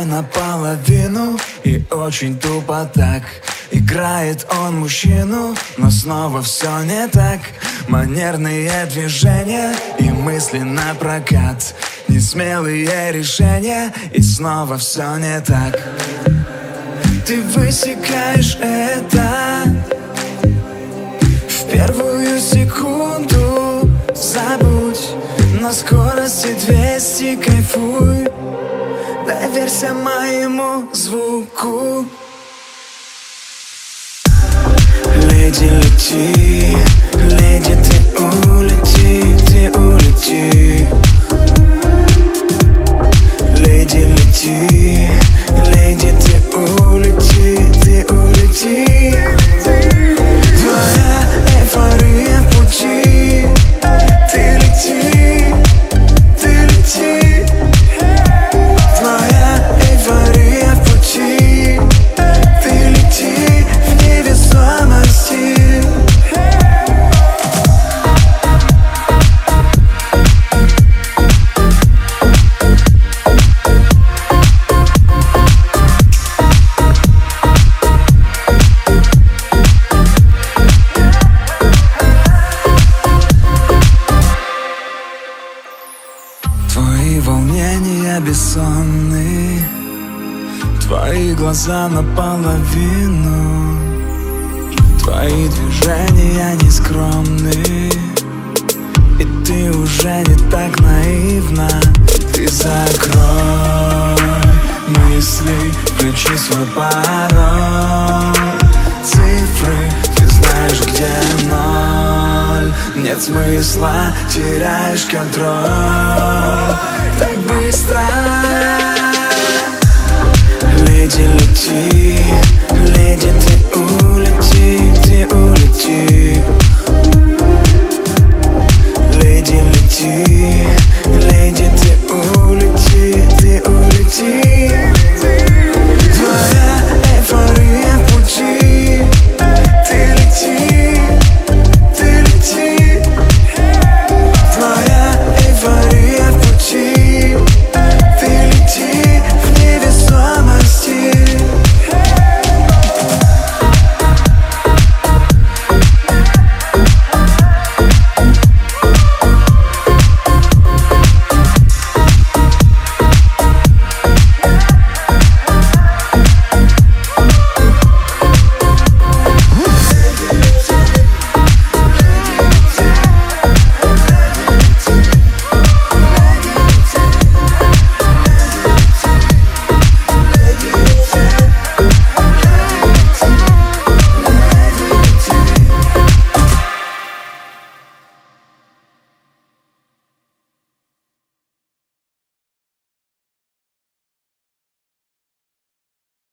наполовину, и очень тупо так. Играет он мужчину, но снова все не так. Манерные движения и мысли напрокат. Несмелые решения, и снова все не так. Ты высекаешь это в первую секунду. Забудь, на скорости 200 кайфуй. Доверься моему звуку. Леди, лети, леди, ты улети, ты улети. Леди, лети, леди, ты улети, ты улети. Твоя эйфория в пути. Ты лети, ты лети. Твоя эйфория в пути. Ты лети в невесомости. Твои волнения бессонны, твои глаза наполовину, твои движения нескромны, и ты уже не так наивна. Ты закрой мысли, включи свой пароль. Цифры, ты знаешь, где ноль. Нет смысла, теряешь контроль так быстро. Леди, лети,